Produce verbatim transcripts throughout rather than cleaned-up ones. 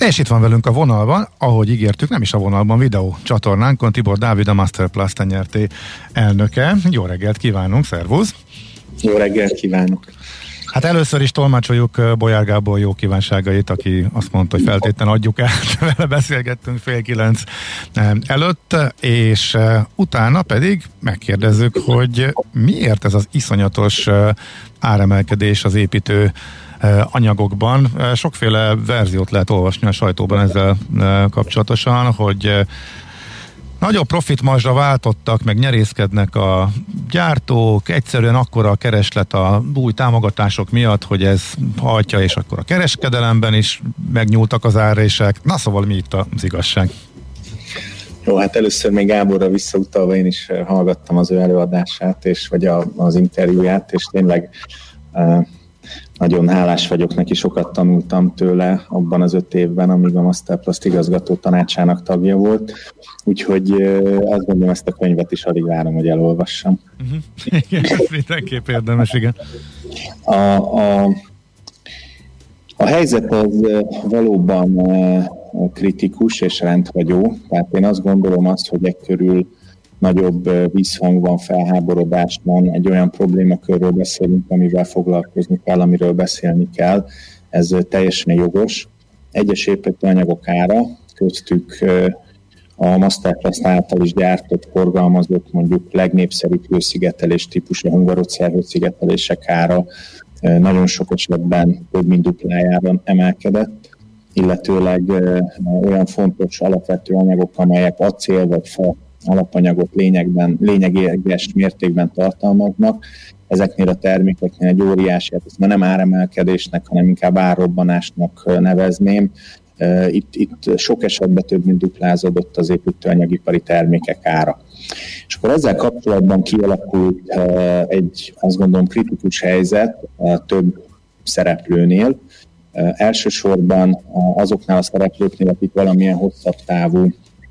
És itt van velünk a vonalban, ahogy ígértük, nem is a vonalban, videó csatornánkon, Tibor Dávid, a Masterplast Nyerté elnöke. Jó reggelt kívánunk, szervusz! Jó reggelt kívánok! Hát először is tolmácsoljuk Bolyár Gábor jó kívánságait, aki azt mondta, hogy feltétlenül adjuk el, vele beszélgettünk fél kilenc előtt, és utána pedig megkérdezzük, hogy miért ez az iszonyatos áremelkedés az építő anyagokban. Sokféle verziót lehet olvasni a sajtóban ezzel kapcsolatosan, hogy nagyobb profitmarzsra váltottak, meg nyerészkednek a gyártók, egyszerűen akkora a kereslet a új támogatások miatt, hogy ez hajtja, és akkor a kereskedelemben is megnyúltak az árrések. Na szóval mi itt az igazság? Jó, hát először még Gáborra visszautalva én is hallgattam az ő előadását, és vagy a, az interjúját, és tényleg uh, nagyon hálás vagyok neki, sokat tanultam tőle abban az öt évben, amíg a Masterplast igazgató tanácsának tagja volt. Úgyhogy azt gondolom, ezt a könyvet is alig várom, hogy elolvassam. Uh-huh. Igen, ez mindenképp érdemes, igen. A, a, a helyzet az valóban kritikus és rendhagyó. Tehát én azt gondolom azt, hogy e körül nagyobb vízhang van, felháborodás van, egy olyan problémakörről beszélünk, amivel foglalkozni kell, amiről beszélni kell. Ez teljesen jogos. Egyes építőanyagok ára, köztük a Masterplast által is gyártott, forgalmazott, mondjuk legnépszerűbb hőszigetelés típusú hungarocell hőszigetelések ára nagyon sok esetben több mint duplájában emelkedett, illetőleg olyan fontos alapvető anyagok, amelyek acél vagy fa alapanyagot lényegben, lényeges mértékben tartalmaznak. Ezeknél a termékeknél egy óriási, hát ezt már nem áremelkedésnek, hanem inkább árrobbanásnak nevezném. Itt, itt sok esetben több mint duplázódott az építőanyagipari termékek ára. És akkor ezzel kapcsolatban kialakult egy, azt gondolom, kritikus helyzet több szereplőnél. Elsősorban azoknál a szereplőknél, akik valamilyen hosszabb távú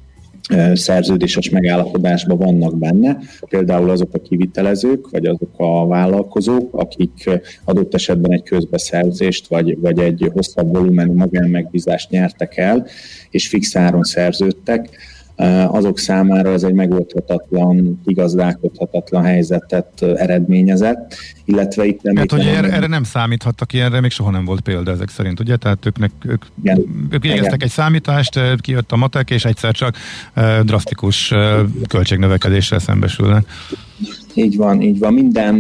szerződéses megállapodásban vannak benne, például azok a kivitelezők, vagy azok a vállalkozók, akik adott esetben egy közbeszerzést, vagy, vagy egy hosszabb volumenű magánmegbízást nyertek el, és fix áron szerződtek. Azok számára ez egy megoldhatatlan, igazdálkodhatatlan helyzetet eredményezett, illetve itt nem... Hát, hogy erre, erre nem számíthattak, ilyenre még soha nem volt példa ezek szerint, ugye? Tehát őknek, ők, ők végeztek egy számítást, kijött a matek, és egyszer csak drasztikus költségnövekedéssel szembesülnek. Így van, így van. Minden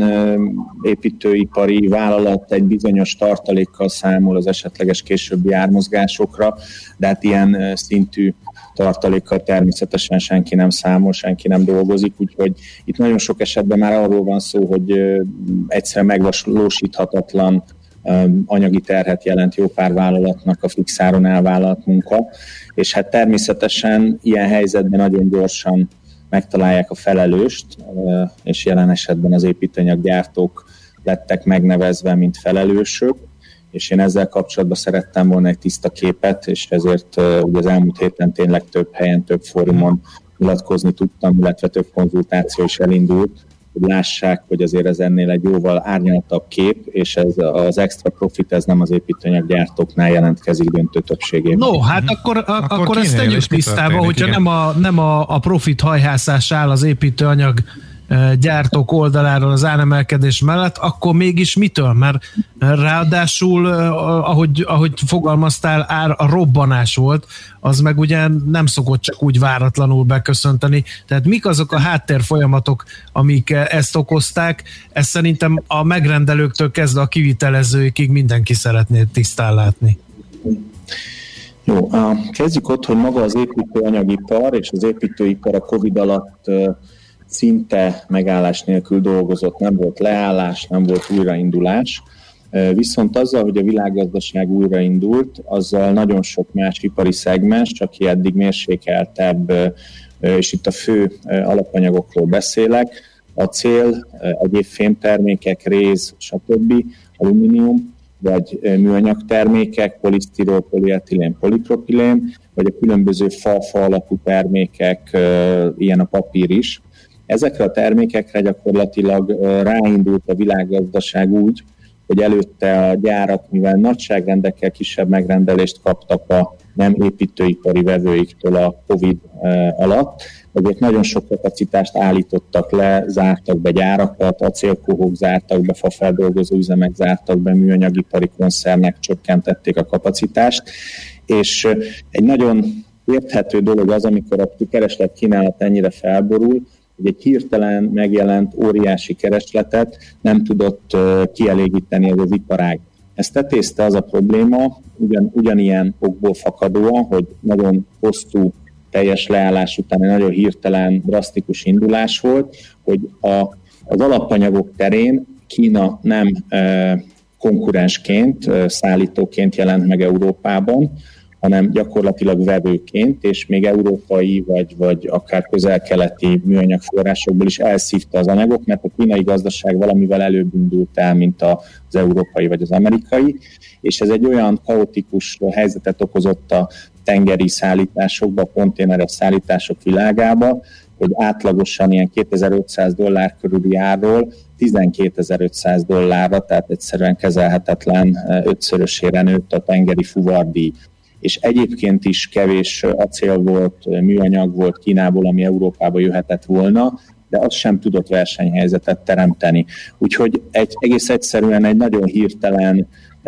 építőipari vállalat egy bizonyos tartalékkal számol az esetleges későbbi ármozgásokra, de hát ilyen szintű tartalékkal természetesen senki nem számol, senki nem dolgozik, úgyhogy itt nagyon sok esetben már arról van szó, hogy egyszerűen megvalósíthatatlan anyagi terhet jelent jó pár vállalatnak a fix áron elvállalt munka, és hát természetesen ilyen helyzetben nagyon gyorsan megtalálják a felelőst, és jelen esetben az építőanyaggyártók lettek megnevezve, mint felelősök, és én ezzel kapcsolatban szerettem volna egy tiszta képet, és ezért ugye az elmúlt héten tényleg több helyen, több fórumon nyilatkozni tudtam, illetve több konzultáció is elindult, hogy lássák, hogy azért ez ennél egy jóval árnyaltabb kép, és ez az extra profit, ez nem az építőanyaggyártóknál jelentkezik döntő többségében. No, hát akkor, a, akkor, akkor ezt tegyük tisztába, hogyha nem, a, nem a, a profit hajhászás áll az építőanyag gyártók oldaláról az áremelkedés mellett, akkor mégis mitől? Mert ráadásul, ahogy, ahogy fogalmaztál, ár a robbanás volt, az meg ugye nem szokott csak úgy váratlanul beköszönteni. Tehát mik azok a háttérfolyamatok, amik ezt okozták? Ezt szerintem a megrendelőktől kezdve a kivitelezőikig mindenki szeretné tisztán látni. Jó, kezdjük ott, hogy maga az építőanyagipar és az építőipar a Covid alatt szinte megállás nélkül dolgozott, nem volt leállás, nem volt újraindulás. Viszont azzal, hogy a világgazdaság újraindult, azzal nagyon sok más ipari szegmens, aki eddig mérsékeltebb, és itt a fő alapanyagokról beszélek, acél, egyéb fémtermékek, réz, stb., alumínium, vagy műanyag termékek, polisztirol, polietilén, polipropilén, vagy a különböző fa-fa alapú termékek, ilyen a papír is. Ezekre a termékekre gyakorlatilag ráindult a világgazdaság úgy, hogy előtte a gyárak, mivel nagyságrendekkel kisebb megrendelést kaptak a nem építőipari vevőiktől a Covid alatt, ezért nagyon sok kapacitást állítottak le, zártak be gyárakat, acélkohók zártak be, fafeldolgozó üzemek zártak be, műanyagipari koncernek csökkentették a kapacitást, és egy nagyon érthető dolog az, amikor a kereslet kínálat ennyire felborul, hogy egy hirtelen megjelent óriási keresletet nem tudott kielégíteni ez az iparág. Ezt tetézte az a probléma, ugyan, ugyanilyen okból fakadóan, hogy nagyon hosszú teljes leállás után egy nagyon hirtelen, drasztikus indulás volt, hogy a, az alapanyagok terén Kína nem e, konkurensként, e, szállítóként jelent meg Európában, hanem gyakorlatilag vevőként, és még európai vagy, vagy akár közel-keleti műanyagforrásokból is elszívta az anyagok, mert a kínai gazdaság valamivel előbb indult el, mint az európai vagy az amerikai, és ez egy olyan kaotikus helyzetet okozott a tengeri szállításokba, a konténeres szállítások világába, hogy átlagosan ilyen kétezer-ötszáz dollár körüli árról tizenkétezer-ötszáz dollárra, tehát egyszerűen kezelhetetlen ötszörösére nőtt a tengeri fuvardíj. És egyébként is kevés acél volt, műanyag volt Kínából, ami Európába jöhetett volna, de az sem tudott versenyhelyzetet teremteni. Úgyhogy egy, egész egyszerűen egy nagyon hirtelen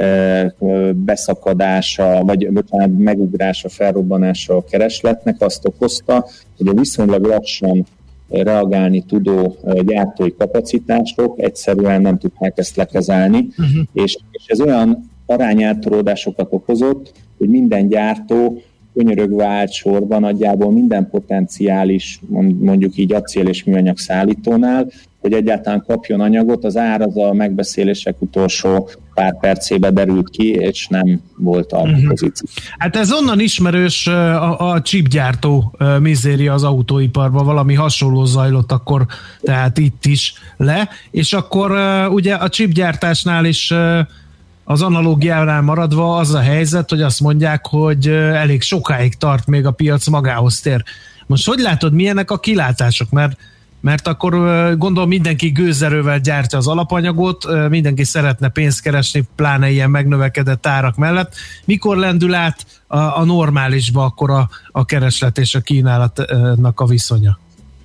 beszakadása, vagy megugrása, felrobbanása a keresletnek azt okozta, hogy a viszonylag lassan reagálni tudó gyártói kapacitások egyszerűen nem tudták ezt lekezelni, uh-huh. és, és ez olyan arányeltolódásokat okozott, hogy minden gyártó könyörögve állt sorban nagyjából minden potenciális, mondjuk így acél és műanyag szállítónál, hogy egyáltalán kapjon anyagot, az ár az a megbeszélések utolsó pár percébe derült ki, és nem volt a uh-huh. pozíció. Hát ez onnan ismerős a, a chipgyártó mizéria az autóiparban, valami hasonló zajlott akkor, tehát itt is le, és akkor ugye a chipgyártásnál is az analógiánál maradva az a helyzet, hogy azt mondják, hogy elég sokáig tart, még a piac magához tér. Most hogy látod, milyenek a kilátások? Mert, mert akkor gondolom mindenki gőzerővel gyártja az alapanyagot, mindenki szeretne pénzt keresni, pláne ilyen megnövekedett árak mellett. Mikor lendül át a, a normálisba akkor a, a kereslet és a kínálatnak a viszonya?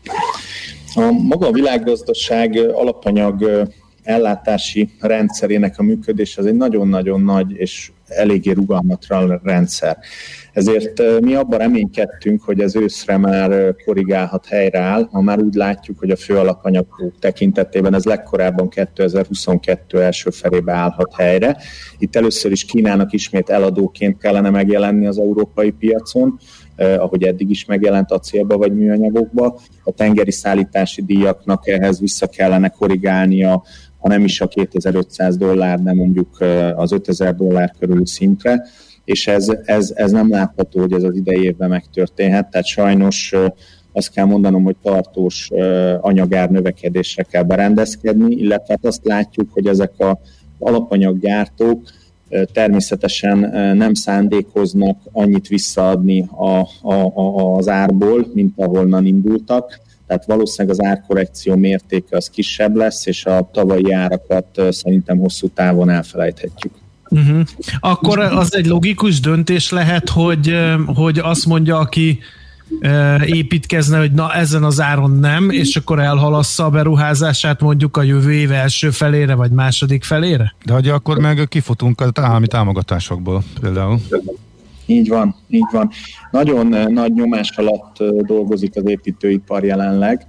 A maga a világgazdaság alapanyag ellátási rendszerének a működés az egy nagyon-nagyon nagy és eléggé rugalmatlan rendszer. Ezért mi abban reménykedtünk, hogy ez őszre már korrigálhat, helyreáll, ha már úgy látjuk, hogy a fő alapanyagok tekintetében ez legkorábban kétezer-huszonkettő első felébe állhat helyre. Itt először is Kínának ismét eladóként kellene megjelenni az európai piacon, eh, ahogy eddig is megjelent acélba vagy műanyagokba. A tengeri szállítási díjaknak ehhez vissza kellene korrigálnia, ha nem is a kétezer-ötszáz dollár, de mondjuk az ötezer dollár körüli szintre, és ez, ez, ez nem látható, hogy ez az idei évben megtörténhet, tehát sajnos azt kell mondanom, hogy tartós anyagár növekedésre kell berendezkedni, illetve azt látjuk, hogy ezek az alapanyaggyártók természetesen nem szándékoznak annyit visszaadni a, a, a, az árból, mint ahonnan indultak, tehát valószínűleg az árkorrekció mértéke az kisebb lesz, és a tavalyi árakat szerintem hosszú távon elfelejthetjük. Uh-huh. Akkor az egy logikus döntés lehet, hogy, hogy azt mondja, aki építkezne, hogy na ezen az áron nem, és akkor elhalassza a beruházását mondjuk a jövő év első felére, vagy második felére? De hogy akkor meg kifutunk az állami támogatásokból például. Így van, így van. Nagyon nagy nyomás alatt dolgozik az építőipar jelenleg.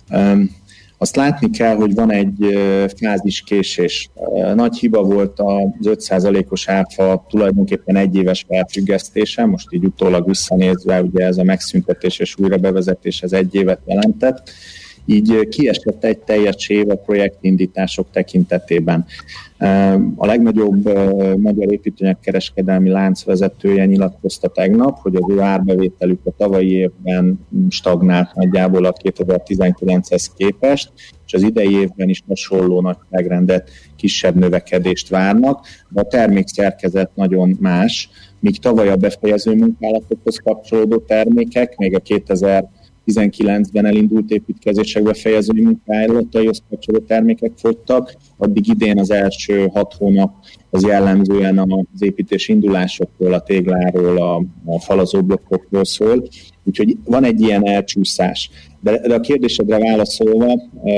Azt látni kell, hogy van egy fáziskésés. Nagy hiba volt az öt százalékos áfa tulajdonképpen egyéves felfüggesztése, most így utólag visszanézve, ugye ez a megszüntetés és újrabevezetés ez egy évet jelentett. Így kiesett egy teljes év a projektindítások tekintetében. A legnagyobb magyar építőanyagkereskedelmi lánc vezetője nyilatkozta tegnap, hogy az ő árbevételük a tavalyi évben stagnált nagyjából a kétezer-tizenkilenchez képest, és az idei évben is hasonló nagyságrendet, kisebb növekedést várnak, de a termékszerkezet nagyon más, míg tavaly a befejező munkálatokhoz kapcsolódó termékek, még a kétezer tizenkilencben elindult építkezésekbe fejező munkálataihoz kapcsolódó termékek fogytak, addig idén az első hat hónap az jellemzően az építés indulásokról, a tégláról, a, a falazóblokkokról szól, úgyhogy van egy ilyen elcsúszás. De, de a kérdésedre válaszolva,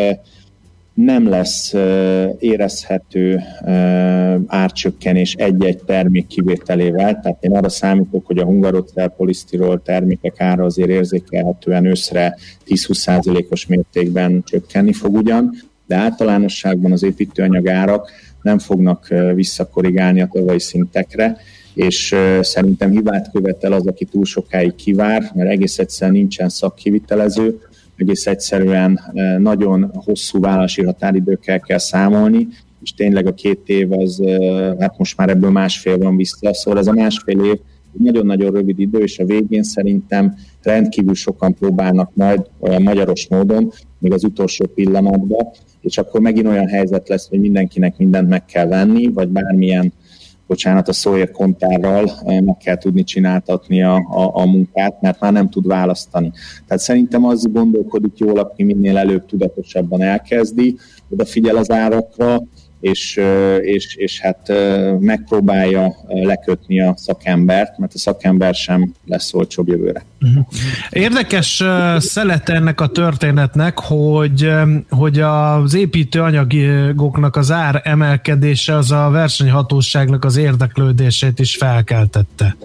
nem lesz érezhető árcsökkenés egy-egy termék kivételével, tehát én arra számítok, hogy a hungarocell polisztirol termékek ára azért érzékelhetően őszre tíz-húsz százalékos mértékben csökkenni fog ugyan, de általánosságban az építőanyag árak nem fognak visszakorrigálni a tavalyi szintekre, és szerintem hibát követel az, aki túl sokáig kivár, mert egész egyszerűen nincsen szakkivitelező, egész egyszerűen nagyon hosszú vállalási határidőkkel kell számolni, és tényleg a két év az, hát most már ebből másfél van vissza, szóval ez a másfél év nagyon-nagyon rövid idő, és a végén szerintem rendkívül sokan próbálnak majd olyan magyaros módon, még az utolsó pillanatban, és akkor megint olyan helyzet lesz, hogy mindenkinek mindent meg kell venni, vagy bármilyen, bocsánat, a szóért kontárral meg kell tudni csináltatni a, a, a munkát, mert már nem tud választani. Tehát szerintem az gondolkodik jól, aki minél előbb tudatosabban elkezdi, odafigyel az árakra, és, és, és hát megpróbálja lekötni a szakembert, mert a szakember sem lesz olcsóbb jövőre. Érdekes szelete ennek a történetnek, hogy, hogy az építőanyagoknak az ár emelkedése az a versenyhatóságnak az érdeklődését is felkeltette.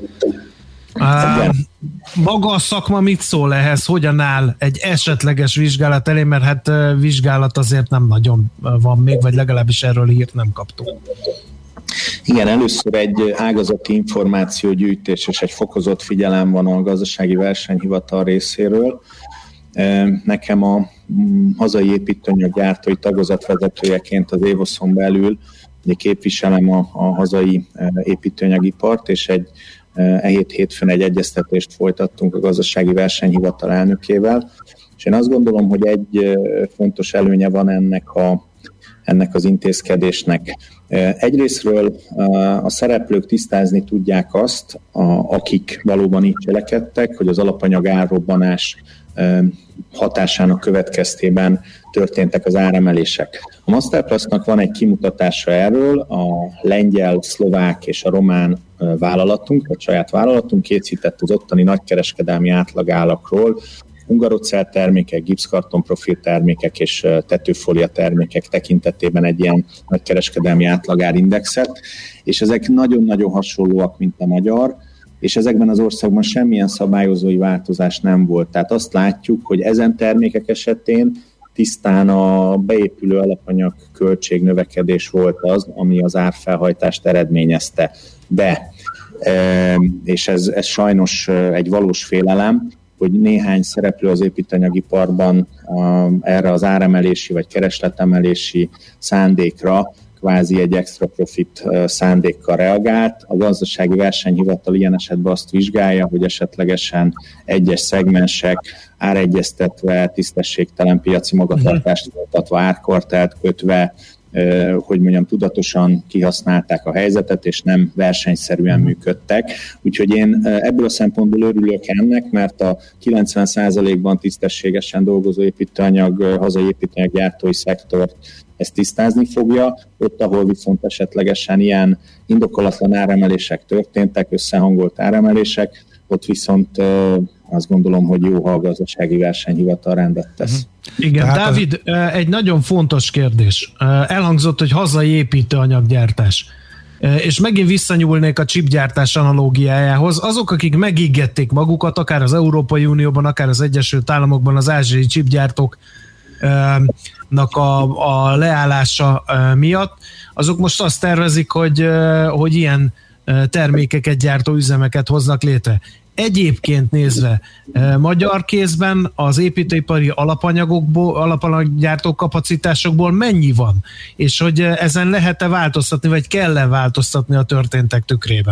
Uh, maga a szakma mit szól ehhez? Hogyan áll egy esetleges vizsgálat elé? Mert hát uh, vizsgálat azért nem nagyon van még, vagy legalábbis erről hírt nem kaptunk. Igen, először egy ágazati információgyűjtés és egy fokozott figyelem van a gazdasági versenyhivatal részéről. Nekem a hazai építőanyaggyártói tagozat vezetőjeként az évoszon belül képviselem a, a hazai építőanyagipart, és egy E hét hétfőn egy egyeztetést folytattunk a gazdasági versenyhivatal elnökével, és én azt gondolom, hogy egy fontos előnye van ennek, a, ennek az intézkedésnek. Egyrészről a szereplők tisztázni tudják azt, a, akik valóban így cselekedtek, hogy az alapanyag árrobbanás hatásának következtében történtek az áremelések. A Masterplastnak van egy kimutatása erről, a lengyel, szlovák és a román vállalatunk, vagy saját vállalatunk készített az ottani nagykereskedelmi átlagárakról, hungarocell termékek, gipszkarton profil termékek és tetőfólia termékek tekintetében egy ilyen nagykereskedelmi átlagárindexet, és ezek nagyon-nagyon hasonlóak, mint a magyar, és ezekben az országban semmilyen szabályozói változás nem volt. Tehát azt látjuk, hogy ezen termékek esetén tisztán a beépülő alapanyag költségnövekedés volt az, ami az árfelhajtást eredményezte. De, és ez, ez sajnos egy valós félelem, hogy néhány szereplő az építőanyagiparban erre az áremelési vagy keresletemelési szándékra kvázi egy extra profit szándékkal reagált. A gazdasági versenyhivatal ilyen esetben azt vizsgálja, hogy esetlegesen egyes szegmensek áregyeztetve, tisztességtelen piaci magatartást folytatva, árkartelt kötve, hogy mondjam, tudatosan kihasználták a helyzetet, és nem versenyszerűen működtek. Úgyhogy én ebből a szempontból örülök ennek, mert a kilencven százalékban tisztességesen dolgozó építőanyag, hazai építőanyaggyártói szektort ezt tisztázni fogja, ott, ahol viszont esetlegesen ilyen indokolatlan áremelések történtek, összehangolt áremelések, ott viszont azt gondolom, hogy jó, ha a gazdasági versenyhivatal rendet tesz. Igen, tehát Dávid, az... egy nagyon fontos kérdés. Elhangzott, hogy hazai építőanyaggyártás. És megint visszanyúlnék a chipgyártás analógiájához. Azok, akik megíggették magukat, akár az Európai Unióban, akár az Egyesült Államokban az ázsiai chipgyártók a, a leállása miatt, azok most azt tervezik, hogy, hogy ilyen termékeket gyártó üzemeket hoznak létre. Egyébként nézve, magyar kézben az építőipari alapanyagokból, alapanyaggyártó kapacitásokból mennyi van? És hogy ezen lehet-e változtatni, vagy kell-e változtatni a történtek tükrében?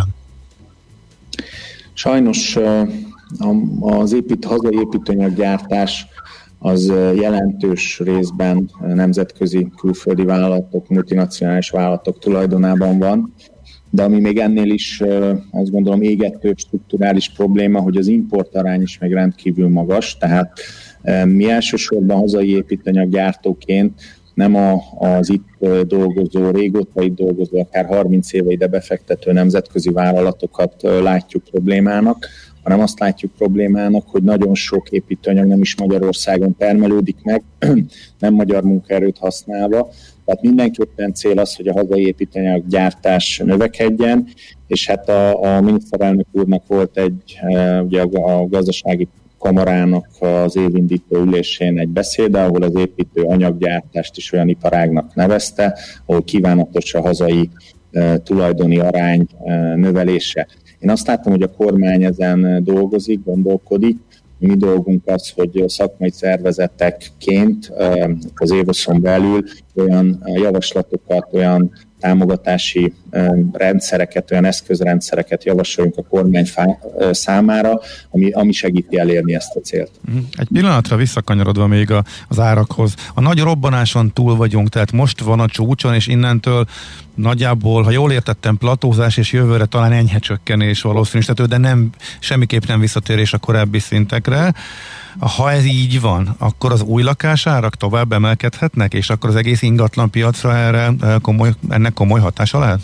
Sajnos az épít, hazai építőanyaggyártás az jelentős részben nemzetközi külföldi vállalatok, multinacionális vállalatok tulajdonában van, de ami még ennél is azt gondolom égetőbb strukturális probléma, hogy az importarány is meg rendkívül magas, tehát mi elsősorban hazai építőanyaggyártóként nem a, az itt dolgozó, régóta itt dolgozó, akár harminc éve ide befektető nemzetközi vállalatokat látjuk problémának, hanem azt látjuk problémának, hogy nagyon sok építőanyag nem is Magyarországon termelődik meg, nem magyar munkaerőt használva. Tehát mindenképpen cél az, hogy a hazai építőanyaggyártás növekedjen, és hát a, a miniszterelnök úrnak volt egy, ugye a gazdasági kamarának az évindító ülésén egy beszéde, ahol az építő anyaggyártást is olyan iparágnak nevezte, ahol kívánatos a hazai e, tulajdoni arány e, növelése. Én azt látom, hogy a kormány ezen dolgozik, gondolkodik. Mi dolgunk az, hogy szakmai szervezetekként e, az évoszon belül olyan javaslatokat, olyan támogatási rendszereket, olyan eszközrendszereket javasoljunk a kormány számára, ami, ami segíti elérni ezt a célt. Egy pillanatra visszakanyarodva még a, az árakhoz. A nagy robbanáson túl vagyunk, tehát most van a csúcson, és innentől nagyjából, ha jól értettem, platózás, és jövőre talán enyhe csökkenés valószínűsíthető, de nem, semmiképp nem visszatérés a korábbi szintekre. Ha ez így van, akkor az új lakásárak tovább emelkedhetnek, és akkor az egész ingatlan piacra erre komoly, ennek komoly hatása lehet?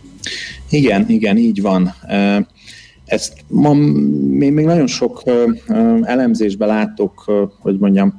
Igen, igen, így van. Ezt ma még, még nagyon sok elemzésben látok, hogy mondjam,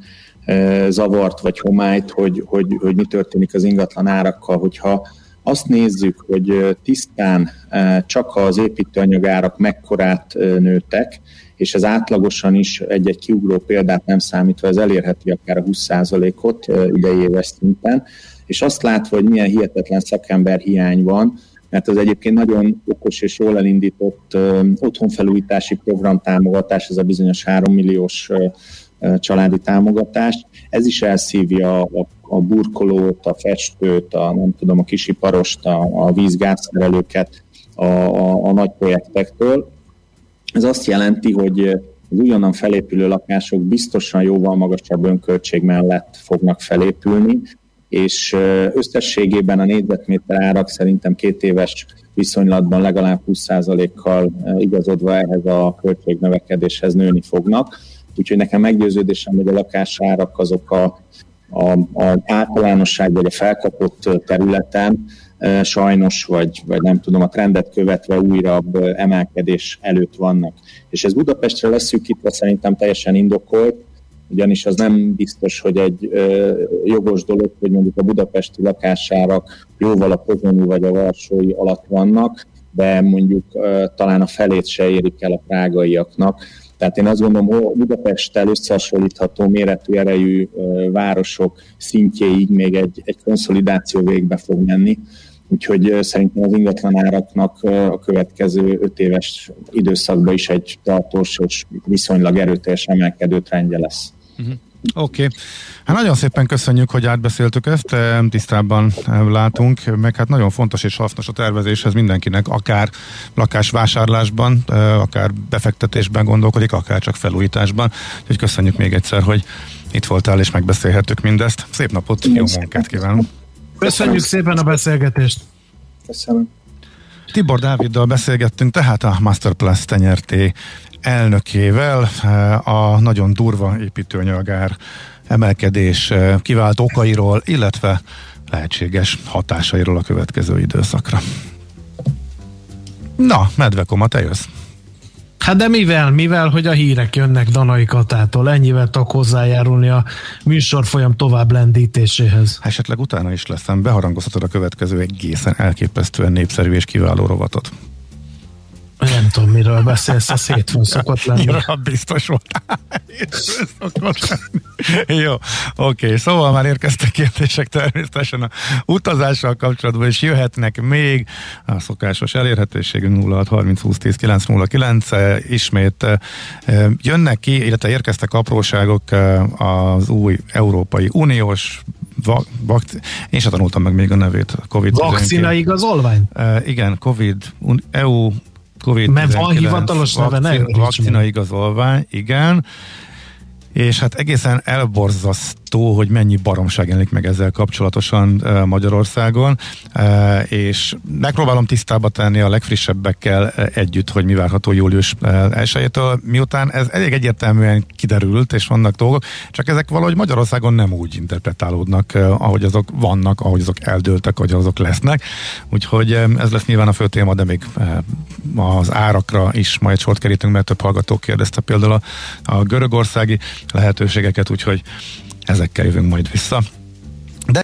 zavart vagy homályt, hogy, hogy, hogy mi történik az ingatlan árakkal, hogyha azt nézzük, hogy tisztán csak az építőanyagárak mekkorát nőttek, és ez átlagosan is egy-egy kiugró példát nem számítva, ez elérheti akár a húsz százalékot idei éves szinten, és azt látva, hogy milyen hihetetlen szakember hiány van, mert az egyébként nagyon okos és jól elindított otthonfelújítási programtámogatás, ez a bizonyos három milliós családi támogatás, ez is elszívja a, a burkolót, a festőt, a, nem tudom, a kisiparost, a, a vízgázszerelőket a, a, a nagy projektektől. Ez azt jelenti, hogy az újonnan felépülő lakások biztosan jóval magasabb önköltség mellett fognak felépülni, és összességében a négyzetméter árak szerintem két éves viszonylatban legalább húsz százalékkal igazodva ehhez a költségnövekedéshez nőni fognak. Úgyhogy nekem meggyőződésem, hogy a lakásárak azok a, a, a általánosság vagy a felkapott területen e, sajnos, vagy, vagy nem tudom, a trendet követve újabb emelkedés előtt vannak. És ez Budapestre leszűkítve szerintem teljesen indokolt, ugyanis az nem biztos, hogy egy e, jogos dolog, hogy mondjuk a budapesti lakásárak jóval a pozsonyi vagy a varsói alatt vannak, de mondjuk e, talán a felét se érik el a prágaiaknak. Tehát én azt gondolom, hogy Budapesttel összehasonlítható méretű erejű városok szintjéig még egy, egy konszolidáció végbe fog menni. Úgyhogy szerintem az ingatlanáraknak a következő öt éves időszakban is egy tartós és viszonylag erőteljes emelkedő trendje lesz. Uh-huh. Oké. Okay. Hát nagyon szépen köszönjük, hogy átbeszéltük ezt, tisztában látunk, meg hát nagyon fontos és hasznos a tervezéshez mindenkinek, akár lakásvásárlásban, akár befektetésben gondolkodik, akár csak felújításban. Úgyhogy köszönjük még egyszer, hogy itt voltál és megbeszélhettük mindezt. Szép napot, jó munkát kívánunk! Köszönjük szépen a beszélgetést! Köszönöm! Tibor Dáviddal beszélgettünk, tehát a Masterplast tenyerté elnökével a nagyon durva építőanyagár emelkedés kivált okairól, illetve lehetséges hatásairól a következő időszakra. Na, Medvekoma, te jössz. Hát de mivel? Mivel, hogy a hírek jönnek Danai Katától, ennyivel tudok hozzájárulni a műsorfolyam tovább lendítéséhez. Esetleg utána is leszem, beharangozhatod a következő egészen elképesztően népszerű és kiváló rovatot. Nem tudom, miről beszélsz, ez hétfőn szokott lenni. Ja, biztos volt. Jó, oké, okay. Szóval már érkeztek kérdések természetesen a utazással kapcsolatban, és jöhetnek még a szokásos elérhetőségünk nulla hat harminc húsz tíz kilenc nulla kilenc, ismét jönnek ki, illetve érkeztek apróságok az új Európai Uniós Va- vakc- én sem tanultam meg még a nevét. COVID vakcina igazolvány? Uh, igen, Covid, E U covid mert van hivatalos neve, vakcina, vakcina igazolvány, igen. És hát egészen elborzasztó, hogy mennyi baromság jelenik meg ezzel kapcsolatosan e, Magyarországon, e, és megpróbálom tisztába tenni a legfrissebbekkel együtt, hogy mi várható július elsejétől, miután ez elég egyértelműen kiderült, és vannak dolgok, csak ezek valahogy Magyarországon nem úgy interpretálódnak, e, ahogy azok vannak, ahogy azok eldőltek, ahogy azok lesznek. Úgyhogy e, ez lesz nyilván a fő téma, de még e, az árakra is majd sort kerítünk, mert több hallgató kérdezte például a, a görögországi lehetőségeket, úgyhogy ezekkel jövünk majd vissza.